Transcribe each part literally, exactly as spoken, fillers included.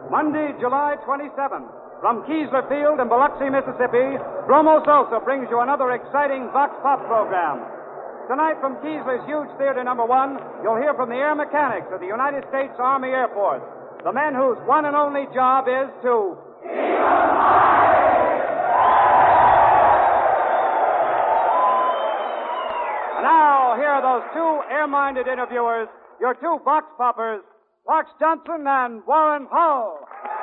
Monday, July twenty-seventh, from Keesler Field in Biloxi, Mississippi, Bromo Salsa brings you another exciting Vox Pop program. Tonight from Keesler's huge theater number one, you'll hear from the air mechanics of the United States Army Air Force, the men whose one and only job is to... And now, here are those two air-minded interviewers, your two Vox Poppers, Parks Johnson and Warren Hull.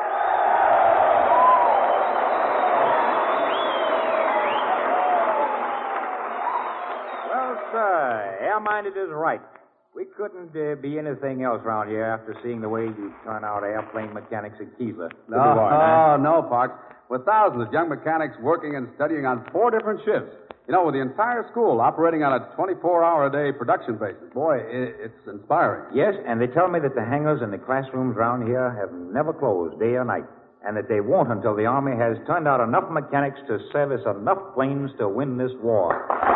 Well, sir, air-minded is right. We couldn't uh, be anything else around here after seeing the way you turn out airplane mechanics at Keesler. No, oh, no, Parks. With thousands of young mechanics working and studying on four different shifts. You know, with the entire school operating on a twenty-four hour a day production basis. Boy, it, it's inspiring. Yes, and they tell me that the hangars and the classrooms around here have never closed day or night, and that they won't until the Army has turned out enough mechanics to service enough planes to win this war.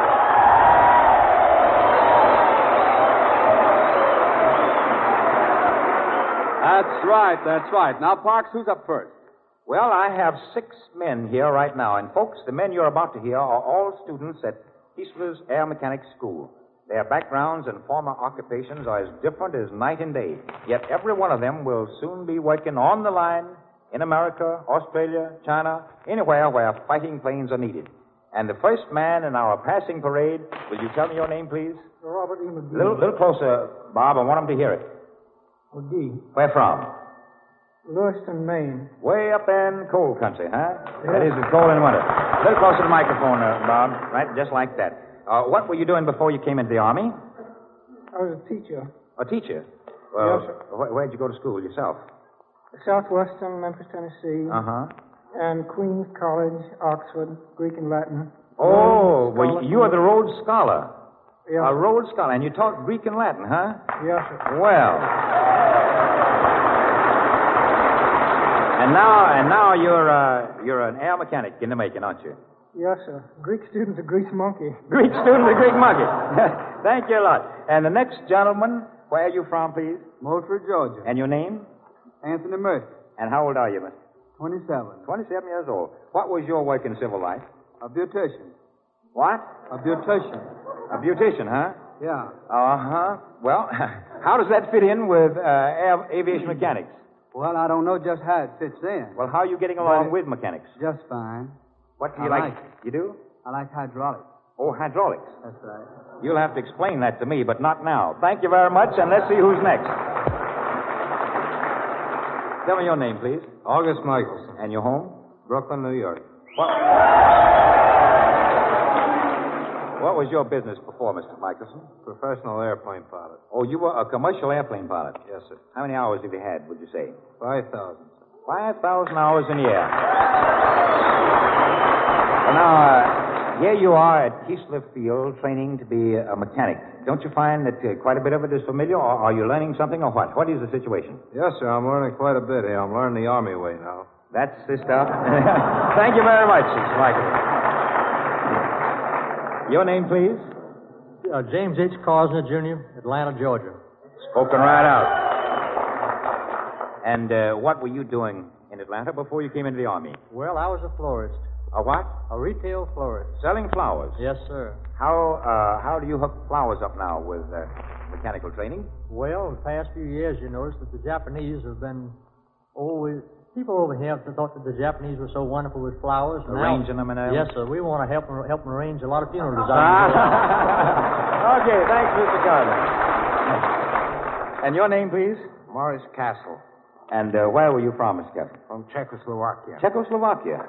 That's right, that's right. Now, Parks, who's up first? Well, I have six men here right now, and folks, the men you're about to hear are all students at Keesler's Air Mechanics School. Their backgrounds and former occupations are as different as night and day, yet every one of them will soon be working on the line in America, Australia, China, anywhere where fighting planes are needed. And the first man in our passing parade, will you tell me your name, please? Robert E. McGee. A little, little closer, Bob. I want them to hear it. McGee. Where from? Lewiston, Maine. Way up in cold country, huh? Yeah. That is, it's cold in winter. A little closer to the microphone, uh, Bob. Right, just like that. Uh, what were you doing before you came into the Army? I was a teacher. A teacher? Well, yes, sir. Wh- where'd you go to school yourself? Southwestern, Memphis, Tennessee. Uh-huh. And Queens College, Oxford, Greek and Latin. Oh, well, you are the Rhodes Scholar. Yes. A Rhodes Scholar, and you taught Greek and Latin, huh? Yes, sir. Well... And now, and now you're uh, you're an air mechanic in the making, aren't you? Yes, sir. Greek student's a Greek monkey. Greek student, a Greek monkey. Thank you a lot. And the next gentleman, where are you from, please? Moultrie, Georgia. And your name? Anthony Murphy. And how old are you, mister? Twenty-seven. Twenty-seven years old. What was your work in civil life? A beautician. What? A beautician. A beautician, huh? Yeah. Uh huh. Well, how does that fit in with uh, air, aviation mechanics? Well, I don't know just how it fits in. Well, how are you getting along But with mechanics? Just fine. What do you I like? like You do? I like hydraulics. Oh, hydraulics. That's right. You'll have to explain that to me, but not now. Thank you very much, and let's see who's next. Tell me your name, please. August Michelson. And your home? Brooklyn, New York. What? What was your business before, Mister Michelson? Professional airplane pilot. Oh, you were a commercial airplane pilot. Yes, sir. How many hours have you had, would you say? Five thousand. Five thousand hours in the air. Well, now, uh, here you are at Keesler Field training to be a mechanic. Don't you find that uh, quite a bit of it is familiar, or are you learning something, or what? What is the situation? Yes, sir. I'm learning quite a bit here. I'm learning the Army way now. That's the stuff. Thank you very much, Mister Michelson. Your name, please? Uh, James H. Cosner, Junior, Atlanta, Georgia. Spoken right out. And uh, what were you doing in Atlanta before you came into the Army? Well, I was a florist. A what? A retail florist. Selling flowers? Yes, sir. How uh, how do you hook flowers up now with uh, mechanical training? Well, the past few years, you notice that the Japanese have been always... People over here have thought that the Japanese were so wonderful with flowers. Arranging now, them and everything? Yes, sir. We want to help them, help them arrange a lot of funeral designs. Okay, thanks, Mister Gardner. And your name, please? Morris Castle. And uh, where were you from, Mister Castle? From Czechoslovakia. Czechoslovakia.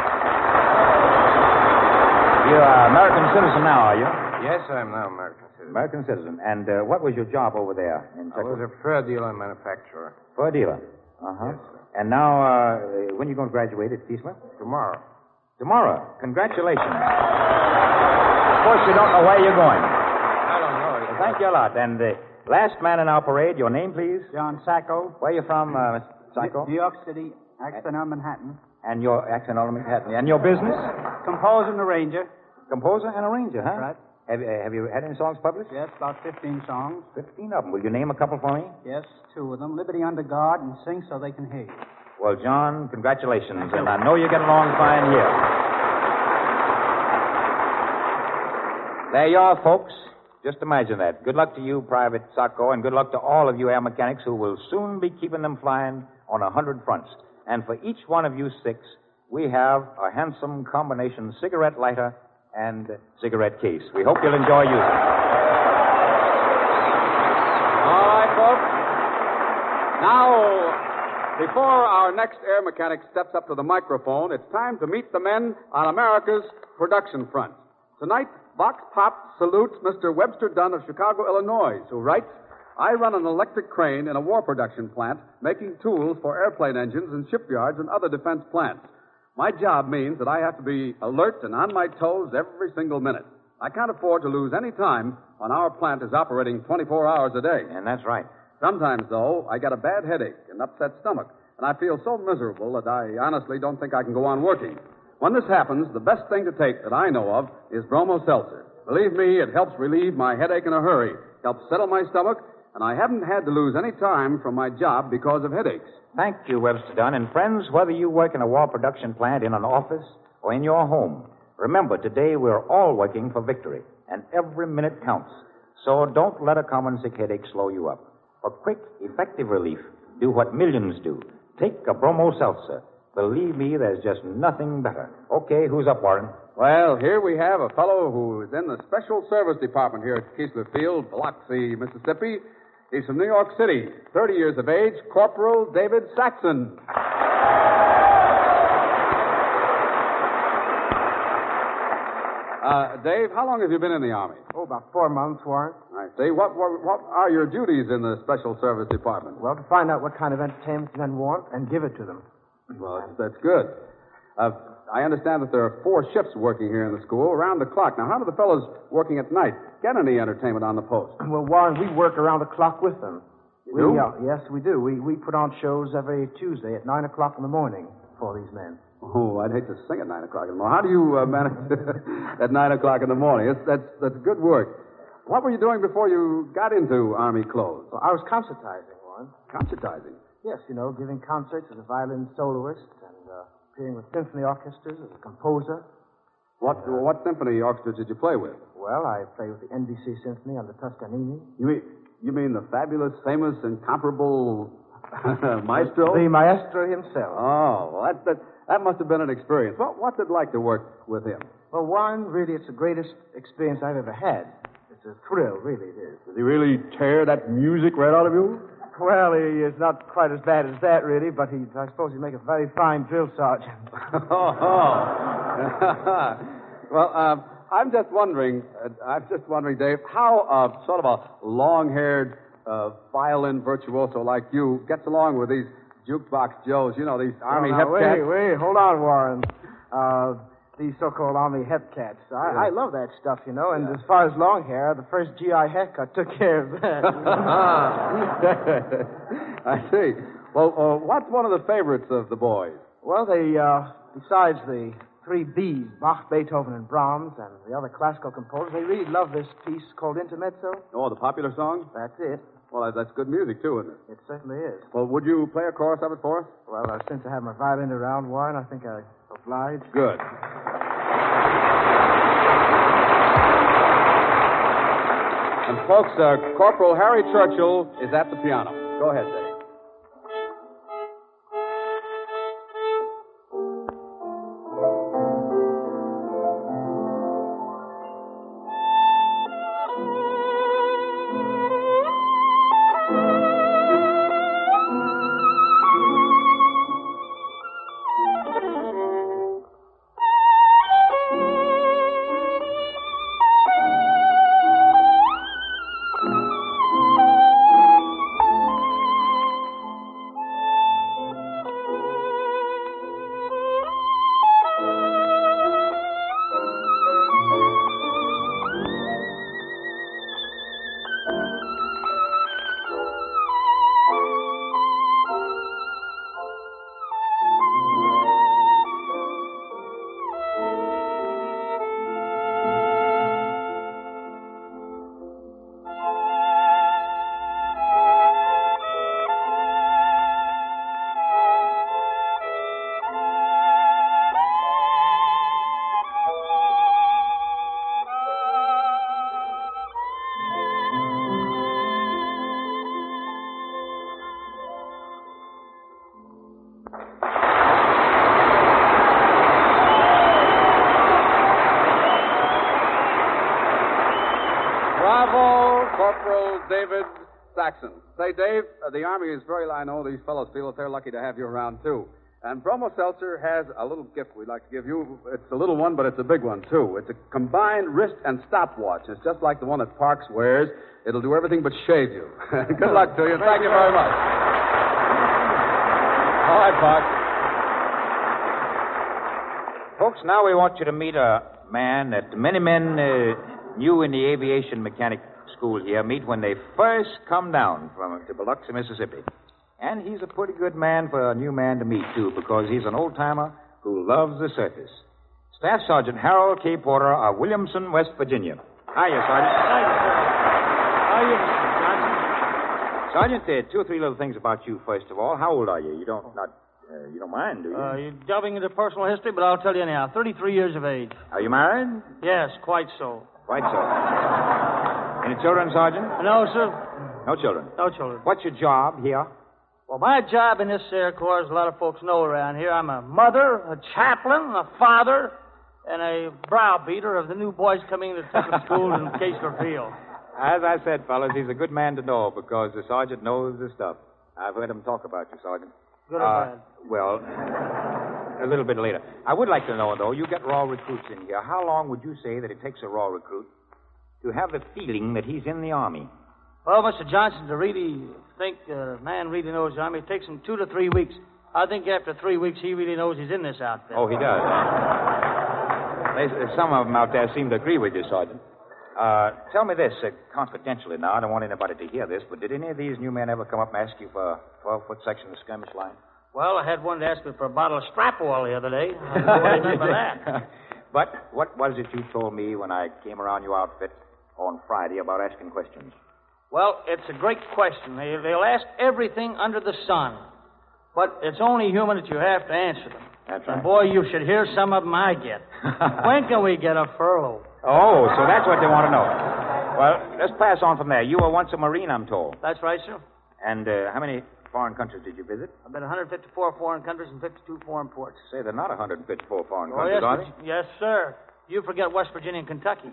You're an American citizen now, are you? Yes, I'm now American citizen. American citizen. And uh, what was your job over there in I was Czechoslovakia? a fur dealer and manufacturer. Fur dealer. Uh-huh. Yes, sir. And now, uh, when are you going to graduate at Keesler? Tomorrow. Tomorrow. Congratulations. Of course, you don't know where you're going. I don't know. Well, thank you a lot. And the last man in our parade, your name, please? John Sacco. Where are you from, uh, Mister Sacco? New York City, accent on Manhattan. And your accent on Manhattan. And your business? Composer and arranger. Composer and arranger, huh? Right. Have, uh, have you had any songs published? Yes, about fifteen songs. Fifteen of them. Will you name a couple for me? Yes, two of them. Liberty Under God and Sing So They Can Hear You. Well, John, congratulations, and I know you get along fine here. There you are, folks. Just imagine that. Good luck to you, Private Sacco, and good luck to all of you air mechanics who will soon be keeping them flying on a hundred fronts. And for each one of you six, we have a handsome combination cigarette lighter and cigarette case. We hope you'll enjoy using it. All right, folks. Now, before our next air mechanic steps up to the microphone, it's time to meet the men on America's production front. Tonight, Vox Pop salutes Mister Webster Dunn of Chicago, Illinois, who writes, I run an electric crane in a war production plant making tools for airplane engines in shipyards and other defense plants. My job means that I have to be alert and on my toes every single minute. I can't afford to lose any time when our plant is operating twenty-four hours a day. And that's right. Sometimes, though, I get a bad headache and upset stomach, and I feel so miserable that I honestly don't think I can go on working. When this happens, the best thing to take that I know of is Bromo Seltzer. Believe me, it helps relieve my headache in a hurry, helps settle my stomach, and I haven't had to lose any time from my job because of headaches. Thank you, Webster Dunn. And friends, whether you work in a war production plant, in an office, or in your home, remember, today we're all working for victory, and every minute counts. So don't let a common sick headache slow you up. For quick, effective relief, do what millions do. Take a Bromo Seltzer. Believe me, there's just nothing better. Okay, who's up, Warren? Well, here we have a fellow who is in the Special Service Department here at Keesler Field, Biloxi, Mississippi. He's from New York City, thirty years of age, Corporal David Saxon. Uh, Dave, how long have you been in the Army? Oh, about four months, Warren. I see. What, what, what are your duties in the Special Service Department? Well, to find out what kind of entertainment men want and give it to them. Well, that's, that's good. Uh, I understand that there are four shifts working here in the school around the clock. Now, how do the fellows working at night get any entertainment on the post? Well, Warren, we work around the clock with them. You we, do? Uh, yes, we do. We, we put on shows every Tuesday at nine o'clock in the morning for these men. Oh, I'd hate to sing at nine o'clock in the morning. How do you uh, manage at nine o'clock in the morning? It's, that's, that's good work. What were you doing before you got into Army clothes? Well, I was concertizing, Warren. Concertizing. Yes, you know, giving concerts as a violin soloist and uh, appearing with symphony orchestras as a composer. What uh, what symphony orchestra did you play with? Well, I played with the N B C Symphony under Toscanini. You mean you mean the fabulous, famous, incomparable maestro? The maestro himself. Oh, well, that, that, that must have been an experience. What, what's it like to work with him? Well, Warren, really, it's the greatest experience I've ever had. It's a thrill, really, it is. Does he really tear that music right out of you? Well, he is not quite as bad as that, really, but he, I suppose he'd make a very fine drill sergeant. oh, oh. Well, um, I'm just wondering, uh, I'm just wondering, Dave, how uh, sort of a long-haired uh, violin virtuoso like you gets along with these jukebox Joes, you know, these Army oh, hep wait, cats. Wait, hold on, Warren. Uh, these so-called Army hep cats. I, Yeah. I love that stuff, you know, and Yeah. as far as long hair, the first G I haircut took care of that. I see. Well, uh, what's one of the favorites of the boys? Well, they, uh, besides the three B's, Bach, Beethoven, and Brahms, and the other classical composers, they really love this piece called Intermezzo. Oh, the popular song? That's it. Well, that- that's good music, too, isn't it? It certainly is. Well, would you play a chorus of it for us? Well, uh, since I have my violin around, Warren, I think I oblige. Good. And, folks, uh, Corporal Harry Churchill is at the piano. Go ahead, Dave. David Saxon. Say, Dave, uh, the Army is very, I know these fellows feel that they're lucky to have you around, too. And Bromo Seltzer has a little gift we'd like to give you. It's a little one, but it's a big one, too. It's a combined wrist and stopwatch. It's just like the one that Parks wears. It'll do everything but shave you. Good luck to you, and thank you very much. All right, Parks. Folks, now we want you to meet a man that many men uh, new in the aviation mechanic school here meet when they first come down from to Biloxi, Mississippi. And he's a pretty good man for a new man to meet, too, because he's an old-timer who loves the circus. Staff Sergeant Harold K. Porter of Williamson, West Virginia. Hiya, Sergeant. Hiya, sir. How are you, Mister Johnson? Sergeant, uh, two or three little things about you, first of all. How old are you? You don't not uh, you don't mind, do you? Uh, you're delving into personal history, but I'll tell you anyhow. thirty-three years of age. Are you married? Yes, quite so. Quite so. Any children, Sergeant? No, sir. No children. No children. What's your job here? Well, my job in this Air Corps, as a lot of folks know around here, I'm a mother, a chaplain, a father, and a browbeater of the new boys coming into different schools in Keesler Field. As I said, fellas, he's a good man to know because the sergeant knows his stuff. I've heard him talk about you, Sergeant. Good or uh, bad? Well, a little bit later. I would like to know, though, you get raw recruits in here. How long would you say that it takes a raw recruit to have the feeling that he's in the Army? Well, Mister Johnson, to really think a man really knows the Army, it takes him two to three weeks. I think after three weeks, he really knows he's in this outfit. Oh, he does. They, some of them out there seem to agree with you, Sergeant. Uh, tell me this, uh, confidentially now. I don't want anybody to hear this, but did any of these new men ever come up and ask you for a twelve-foot section of the skirmish line? Well, I had one to ask me for a bottle of strap oil the other day. I don't know what he meant by that. But what was it you told me when I came around your outfit on Friday about asking questions? Well, it's a great question. They, they'll ask everything under the sun. But it's only human that you have to answer them. That's right. And, boy, you should hear some of them I get. When can we get a furlough? Oh, so that's what they want to know. Well, let's pass on from there. You were once a Marine, I'm told. That's right, sir. And uh, how many foreign countries did you visit? I've been one hundred fifty-four foreign countries and fifty-two foreign ports. Say, they're not one hundred fifty-four foreign Oh, countries, yes, are they? yes, sir. You forget West Virginia and Kentucky.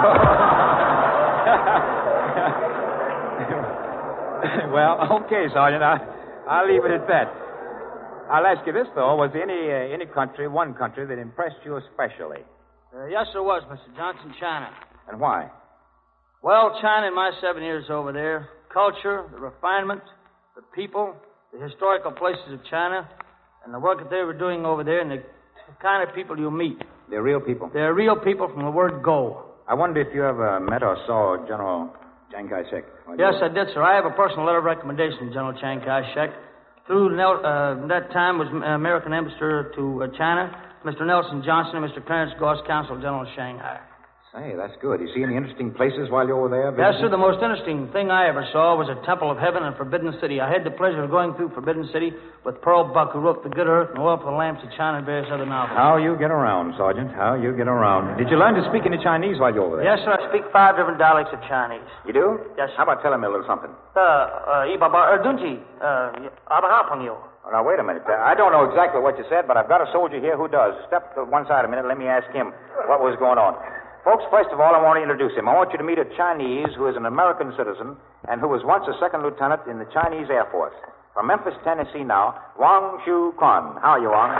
Well, okay, Sergeant. I, I'll leave it at that. I'll ask you this, though. Was there any, uh, any country, one country, that impressed you especially? Uh, yes, there was, Mister Johnson, China. And why? Well, China, in my seven years over there, culture, the refinement, the people, the historical places of China, and the work that they were doing over there, and the kind of people you meet. They're real people. They're real people from the word go. I wonder if you ever met or saw General Chiang Kai-shek. Yes, I did, sir. I have a personal letter of recommendation to General Chiang Kai-shek. Through Nel- uh, that time was American ambassador to uh, China, Mister Nelson Johnson, and Mister Clarence Goss, Consul General of Shanghai. Say, that's good. You see any interesting places while you were there? Yes, visiting? sir. The most interesting thing I ever saw was a Temple of Heaven in Forbidden City. I had the pleasure of going through Forbidden City with Pearl Buck, who wrote The Good Earth and Oil for the Lamps of China and various other novels. How you get around, Sergeant. How you get around. Did you learn to speak any Chinese while you were there? Yes, sir. I speak five different dialects of Chinese. You do? Yes, sir. How about telling me a little something? Uh, uh, Ibaba Erdunji, uh, Abahapangyo. Oh, now, wait a minute. Uh, I don't know exactly what you said, but I've got a soldier here who does. Step to one side a minute. Let me ask him what was going on. Folks, first of all, I want to introduce him. I want you to meet a Chinese who is an American citizen and who was once a second lieutenant in the Chinese Air Force. From Memphis, Tennessee now, Wang Shu Quan. How are you, Wang?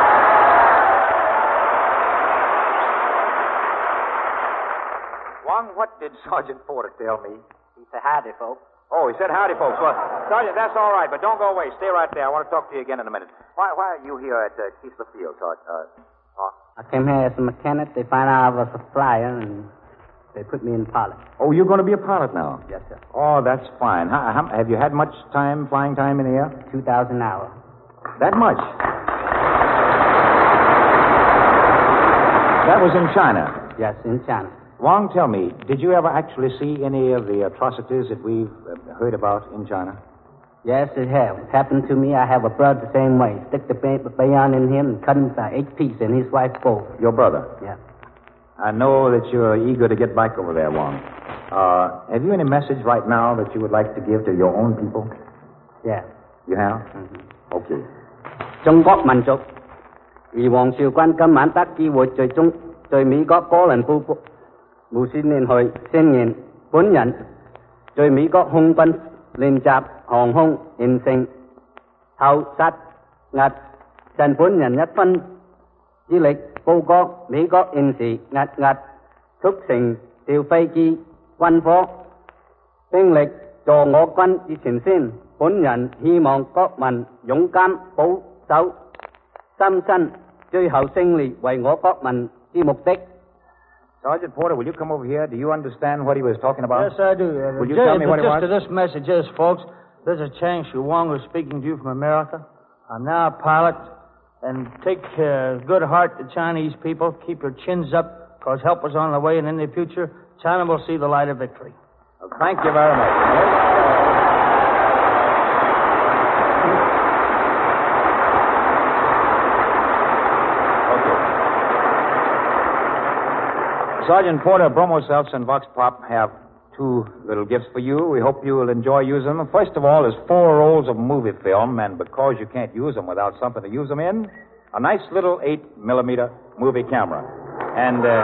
Wang, what did Sergeant Porter tell me? He said, howdy, folks. Oh, he said howdy, folks. Well, Sergeant, that's all right, but don't go away. Stay right there. I want to talk to you again in a minute. Why, why are you here at uh, Keesler Field, Sergeant? Uh, uh, I came here as a mechanic. They found out I was a flyer, and they put me in pilot. Oh, you're going to be a pilot now? Yes, sir. Oh, that's fine. How, how, have you had much time, flying time in the air? two thousand hours. That much? That was in China? Yes, in China. Wang, tell me, did you ever actually see any of the atrocities that we've uh, heard about in China? Yes, it has. It happened to me. I have a brother the same way. Stick the bayon in him and cut him by eight pieces, and his wife both. Your brother? Yeah. I know that you're eager to get back over there, Wang. Uh, have you any message right now that you would like to give to your own people? Yeah. You have? Mm-hmm. Okay. 中國民族而黃少軍今晚得機會在中在美國哥倫布無線連去宣言本人在美國空軍練習航空完成後殺壓盡本人一分之力，報告美國現時壓壓促成調飛機軍火兵力助我軍於前線。本人希望國民勇敢保守心身，最後勝利為我國民之目的。 Sergeant Porter, will you come over here? Do you understand what he was talking about? Yes, I do. Uh, Will you just, tell me what it just was? to this message is, folks, this is Chang Shu-Wong who's speaking to you from America. I'm now a pilot, and take uh, good heart to Chinese people. Keep your chins up, because help is on the way, and in the future, China will see the light of victory. Well, thank you very much. Sergeant Porter, Bromo Seltzer, and Vox Pop have two little gifts for you. We hope you will enjoy using them. First of all, there's four rolls of movie film, and because you can't use them without something to use them in, a nice little eight millimeter movie camera. And, uh,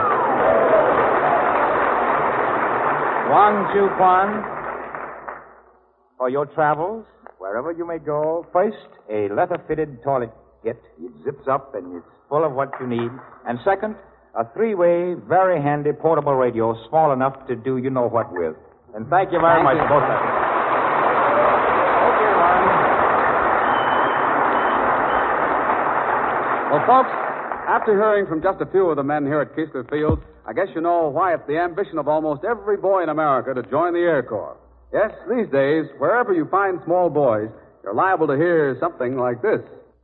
Wang Chu Kwan, for your travels, wherever you may go, first, a leather-fitted toilet kit. It zips up and it's full of what you need. And second, a three-way, very handy portable radio, small enough to do you know what with. And thank you very Thank much you. for both of you. Okay, Ron. Well, folks, after hearing from just a few of the men here at Keesler Field, I guess you know why it's the ambition of almost every boy in America to join the Air Corps. Yes, these days, wherever you find small boys, you're liable to hear something like this.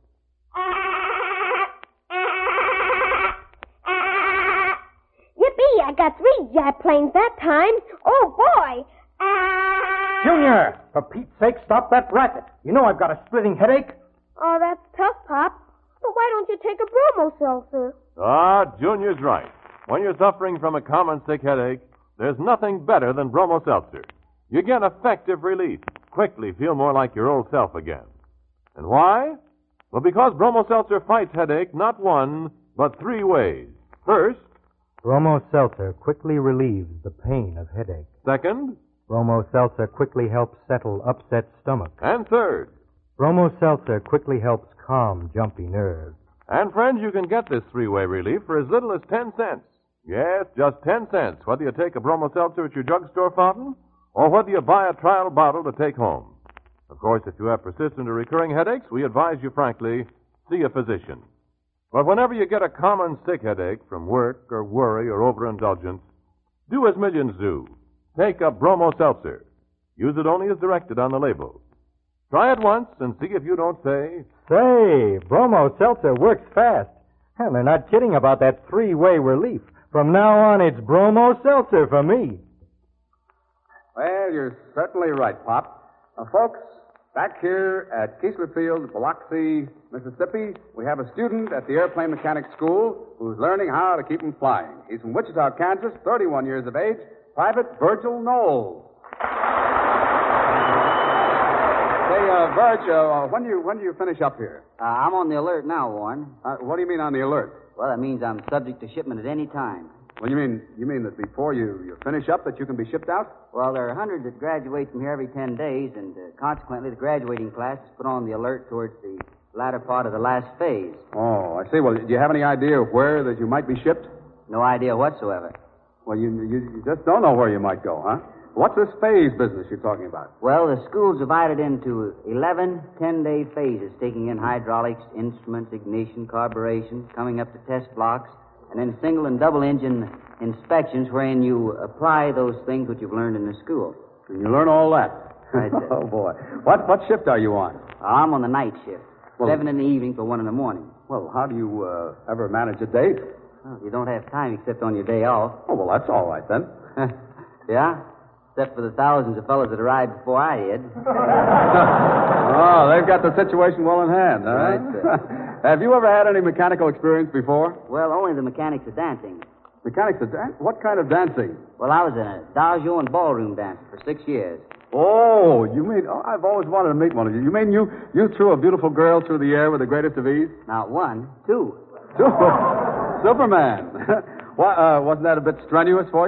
Yippee, I got three jet planes that time. Oh, boy. Ah. Junior, for Pete's sake, stop that racket. You know I've got a splitting headache. Oh, that's tough, Pop. But why don't you take a bromo seltzer? Ah, Junior's right. When you're suffering from a common sick headache, there's nothing better than Bromo Seltzer. You get effective relief. Quickly feel more like your old self again. And why? Well, because Bromo Seltzer fights headache not one, but three ways. First, Bromo Seltzer quickly relieves the pain of headache. second, Bromo Seltzer quickly helps settle upset stomach. and third. Bromo Seltzer quickly helps calm jumpy nerves. And friends, you can get this three-way relief for as little as ten cents. Yes, just ten cents, whether you take a Bromo Seltzer at your drugstore fountain or whether you buy a trial bottle to take home. Of course, if you have persistent or recurring headaches, we advise you, frankly, see a physician. But whenever you get a common sick headache from work or worry or overindulgence, do as millions do. Take a Bromo Seltzer. Use it only as directed on the label. Try it once and see if you don't say, Say, Bromo Seltzer works fast. And they're not kidding about that three-way relief. From now on, it's Bromo Seltzer for me. Well, you're certainly right, Pop. Now, folks, back here at Keesler Field, Biloxi, Mississippi, we have a student at the Airplane Mechanics School who's learning how to keep them flying. He's from Wichita, Kansas, thirty-one years of age, Private Virgil Knowles. Say, uh, Virg, uh, when do you when do you finish up here? Uh, I'm on the alert now, Warren. Uh, what do you mean on the alert? Well, that means I'm subject to shipment at any time. Well, you mean you mean that before you, you finish up that you can be shipped out? Well, there are hundreds that graduate from here every ten days, and uh, consequently, the graduating class is put on the alert towards the latter part of the last phase. Oh, I see. Well, do you have any idea of where that you might be shipped? No idea whatsoever. Well, you you, you just don't know where you might go, huh? What's this phase business you're talking about? Well, the school's divided into eleven ten-day phases, taking in hydraulics, instruments, ignition, carburation, coming up to test blocks, and then single and double engine inspections wherein you apply those things which you've learned in the school. And you learn all that? Right. Oh, boy. What what shift are you on? I'm on the night shift. Well- Seven in the evening to one in the morning. Well, how do you uh, ever manage a date? Well, you don't have time except on your day off. Oh, well, that's all right then. Yeah? Except for the thousands of fellows that arrived before I did. Oh, they've got the situation well in hand, huh? Right, sir. Have you ever had any mechanical experience before? Well, only the mechanics of dancing. Mechanics of dance? What kind of dancing? Well, I was in a dojo and ballroom dancer for six years. Oh, you mean, oh, I've always wanted to meet one of you. You mean you, you threw a beautiful girl through the air with the greatest of ease? Not one, two. Superman. Well, uh, wasn't that a bit strenuous for you?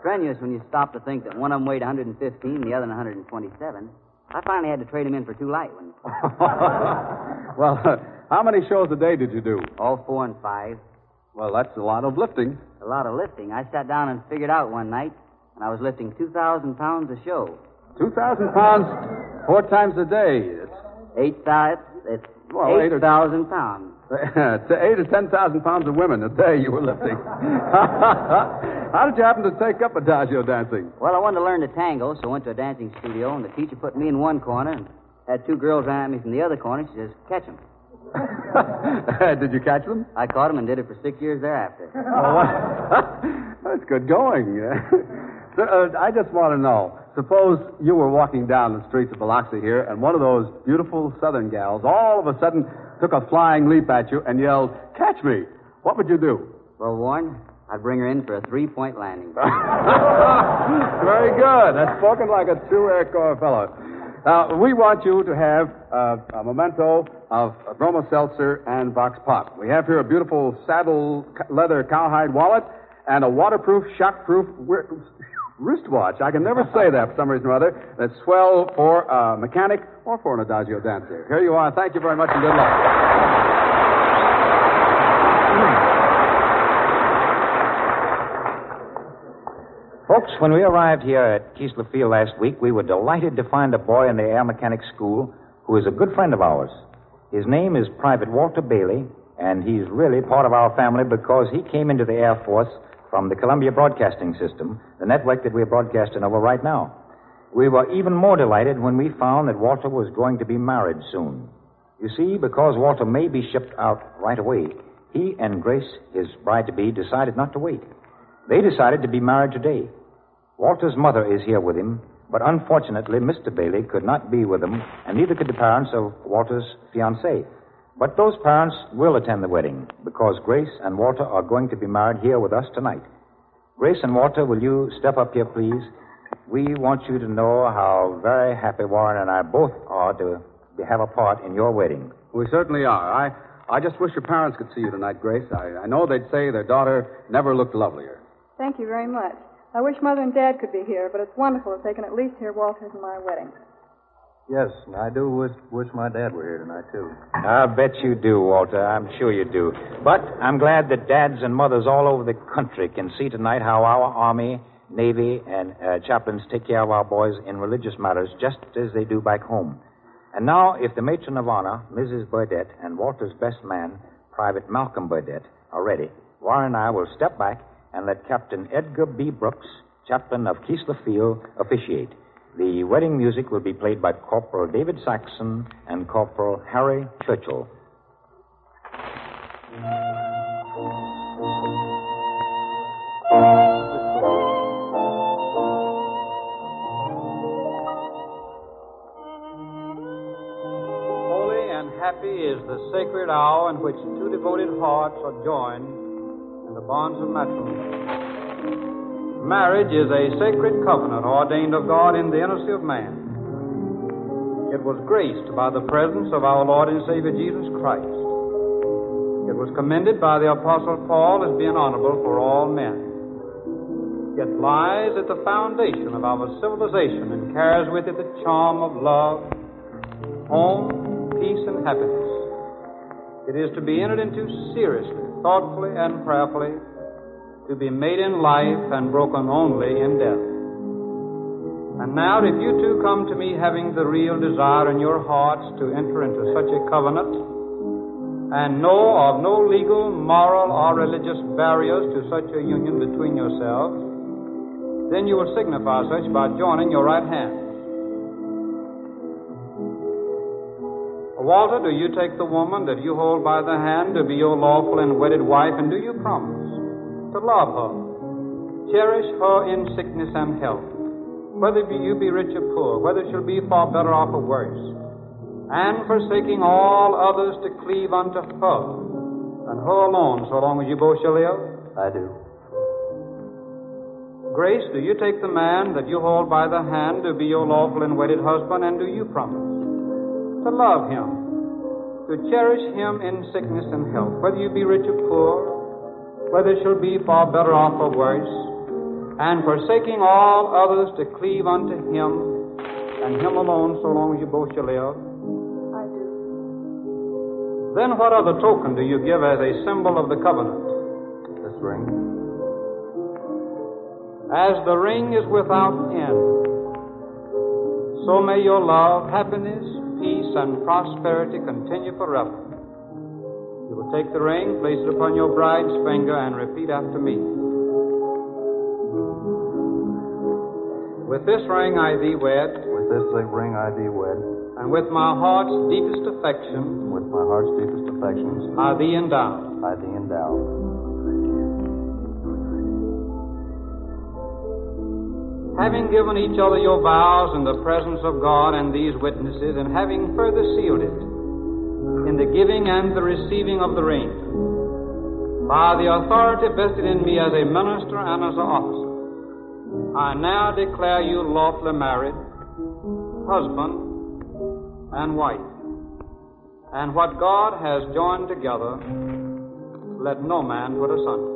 strenuous when you stop to think that one of them weighed one hundred fifteen and the other one hundred twenty-seven. I finally had to trade him in for two light ones. Well, how many shows a day did you do? All four and five. Well, that's a lot of lifting. A lot of lifting. I sat down and figured out one night, and I was lifting two thousand pounds a show. two thousand pounds four times a day. It's Eight thousand. It's Well, eight eight or- thousand pounds. to eight or ten thousand pounds of women a day you were lifting. How did you happen to take up adagio dancing? Well, I wanted to learn to tango, so I went to a dancing studio, and the teacher put me in one corner and had two girls around me from the other corner. She says, catch 'em. Did you catch them? I caught 'em and did it for six years thereafter. Oh, what? That's good going. So, uh, I just want to know, suppose you were walking down the streets of Biloxi here, and one of those beautiful southern gals all of a sudden took a flying leap at you and yelled, catch me. What would you do? Well, Warren, I'd bring her in for a three-point landing. Very good. That's spoken like a true Air Corps fellow. Now, we want you to have uh, a memento of a Bromo Seltzer and Vox Pop. We have here a beautiful saddle leather cowhide wallet and a waterproof, shockproof wi- wristwatch. I can never say that for some reason or other. That's swell for a mechanic or for an adagio dancer. Here you are. Thank you very much and good luck. Folks, when we arrived here at Keesler Field last week, we were delighted to find a boy in the Air Mechanics School who is a good friend of ours. His name is Private Walter Bailey, and he's really part of our family because he came into the Air Force from the Columbia Broadcasting System, the network that we're broadcasting over right now. We were even more delighted when we found that Walter was going to be married soon. You see, because Walter may be shipped out right away, he and Grace, his bride-to-be, decided not to wait. They decided to be married today. Walter's mother is here with him, but unfortunately, Mister Bailey could not be with them, and neither could the parents of Walter's fiancée. But those parents will attend the wedding, because Grace and Walter are going to be married here with us tonight. Grace and Walter, will you step up here, please? We want you to know how very happy Warren and I both are to have a part in your wedding. We certainly are. I, I just wish your parents could see you tonight, Grace. I, I know they'd say their daughter never looked lovelier. Thank you very much. I wish Mother and Dad could be here, but it's wonderful if they can at least hear Walter's and my wedding. Yes, I do wish, wish my dad were here tonight, too. I bet you do, Walter. I'm sure you do. But I'm glad that dads and mothers all over the country can see tonight how our Army, Navy, and uh, chaplains take care of our boys in religious matters just as they do back home. And now, if the matron of honor, Missus Burdett, and Walter's best man, Private Malcolm Burdett, are ready, Warren and I will step back and let Captain Edgar B. Brooks, chaplain of Keesler Field, officiate. The wedding music will be played by Corporal David Saxon and Corporal Harry Churchill. Holy and happy is the sacred hour in which two devoted hearts are joined in the bonds of matrimony. Marriage is a sacred covenant ordained of God in the intimacy of man. It was graced by the presence of our Lord and Savior Jesus Christ. It was commended by the Apostle Paul as being honorable for all men. It lies at the foundation of our civilization and carries with it the charm of love, home, peace, and happiness. It is to be entered into seriously, thoughtfully, and prayerfully, to be made in life and broken only in death. And now, if you two come to me having the real desire in your hearts to enter into such a covenant and know of no legal, moral, or religious barriers to such a union between yourselves, then you will signify such by joining your right hands. Walter, do you take the woman that you hold by the hand to be your lawful and wedded wife, and do you promise to love her, cherish her in sickness and health, whether you be rich or poor, whether she'll be far better off or worse, and forsaking all others to cleave unto her, and her alone, so long as you both shall live? I do. Grace, do you take the man that you hold by the hand to be your lawful and wedded husband, and do you promise to love him, to cherish him in sickness and health, whether you be rich or poor, whether she'll be far better off or worse, and forsaking all others to cleave unto him, and him alone, so long as you both shall live? I do. Then what other token do you give as a symbol of the covenant? This ring. As the ring is without end, so may your love, happiness, peace, and prosperity continue forever. You will take the ring, place it upon your bride's finger, and repeat after me. With this ring I thee wed, With this ring I thee wed, and with my heart's deepest affection, with my heart's deepest affections, I thee endow. I thee endow. Having given each other your vows in the presence of God and these witnesses, and having further sealed it in the giving and the receiving of the ring, by the authority vested in me as a minister and as an officer, I now declare you lawfully married, husband and wife. And what God has joined together, let no man put asunder.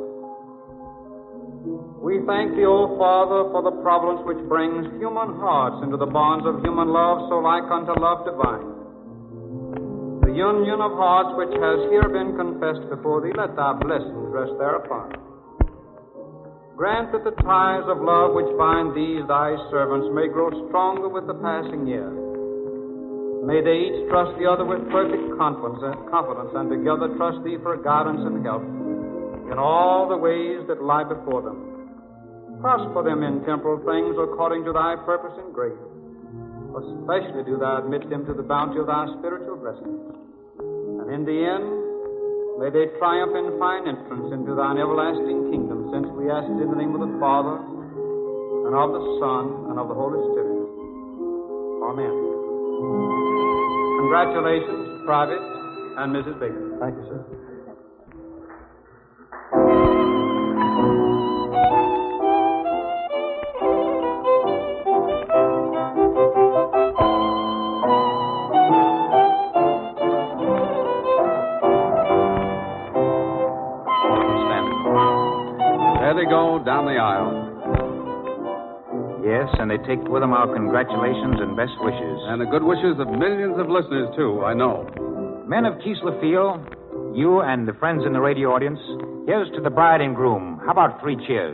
We thank thee, O Father, for the providence which brings human hearts into the bonds of human love so like unto love divine. The union of hearts which has here been confessed before thee, let thy blessings rest thereupon. Grant that the ties of love which bind these thy servants may grow stronger with the passing year. May they each trust the other with perfect confidence, confidence and together trust thee for guidance and help in all the ways that lie before them. Prosper them in temporal things according to thy purpose and grace. Especially do thou admit them to the bounty of thy spiritual blessings. And in the end, may they triumph in fine entrance into thine everlasting kingdom, since we ask it in the name of the Father, and of the Son, and of the Holy Spirit. Amen. Congratulations, Private and Missus Baker. Thank you, sir. There they go down the aisle. Yes, and they take with them our congratulations and best wishes. And the good wishes of millions of listeners, too, I know. Men of Keesler Field, you and the friends in the radio audience, here's to the bride and groom. How about three cheers?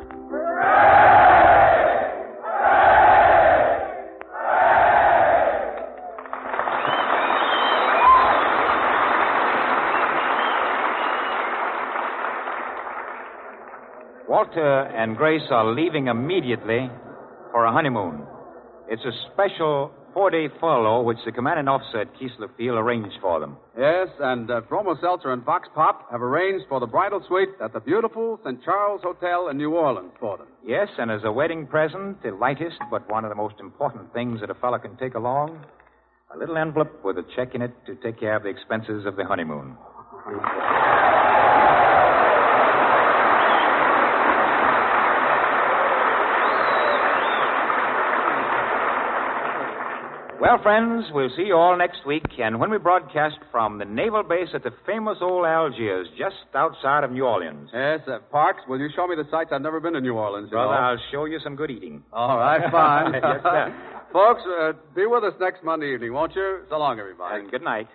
Walter and Grace are leaving immediately for a honeymoon. It's a special four-day furlough which the commanding officer at Keesler Field arranged for them. Yes, and uh, Bromo Seltzer and Vox Pop have arranged for the bridal suite at the beautiful Saint Charles Hotel in New Orleans for them. Yes, and as a wedding present, the lightest but one of the most important things that a fellow can take along, a little envelope with a check in it to take care of the expenses of the honeymoon. Well, friends, we'll see you all next week, and when we broadcast from the naval base at the famous old Algiers, just outside of New Orleans. Yes, uh, Parks, will you show me the sights? I've never been to New Orleans. You Brother, know. I'll show you some good eating. All right, fine. Yes, sir. Folks, uh, be with us next Monday evening, won't you? So long, everybody. And good night.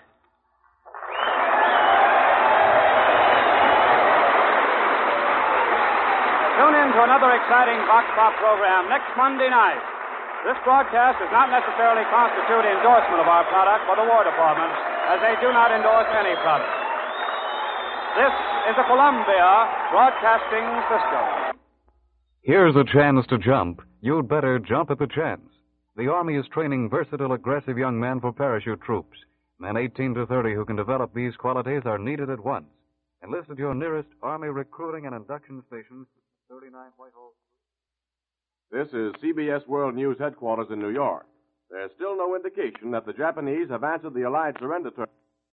Tune in to another exciting Vox Pop program next Monday night. This broadcast does not necessarily constitute endorsement of our product by the War Department, as they do not endorse any product. This is a Columbia Broadcasting System. Here's a chance to jump. You'd better jump at the chance. The Army is training versatile, aggressive young men for parachute troops. Men eighteen to thirty who can develop these qualities are needed at once. Enlist at your nearest Army recruiting and induction station, thirty-nine Whitehall. This is C B S World News headquarters in New York. There's still no indication that the Japanese have answered the Allied surrender terms.